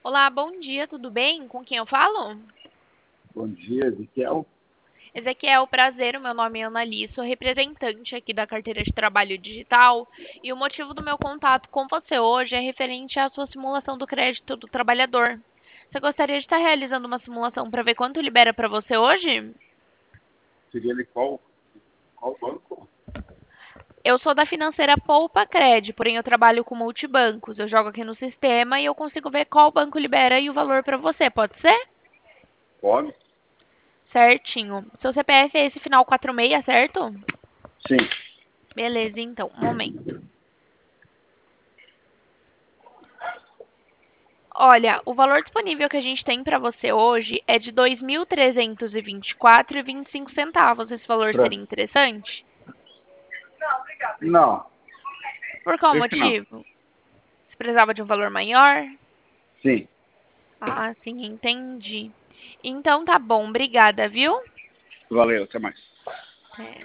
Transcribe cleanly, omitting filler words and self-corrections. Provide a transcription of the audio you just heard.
Olá, bom dia, tudo bem? Com quem eu falo? Bom dia, Ezequiel. Ezequiel, prazer, o meu nome é Annali, sou representante aqui da carteira de trabalho digital e o motivo do meu contato com você hoje é referente à sua simulação do crédito do trabalhador. Você gostaria de estar realizando uma simulação para ver quanto libera para você hoje? Seria ele qual banco? Eu sou da financeira Poupa Cred, porém eu trabalho com multibancos. Eu jogo aqui no sistema e eu consigo ver qual banco libera e o valor para você, pode ser? Pode? Certinho. Seu CPF é esse final 46, certo? Sim. Beleza, então, um momento. Olha, o valor disponível que a gente tem para você hoje é de R$ 2.324,25. Esse valor Pra... seria interessante? Não, Por qual acho que não. motivo? Você precisava de um valor maior? Sim. Ah, sim, entendi. Então tá bom, obrigada, viu? Valeu, até mais. É.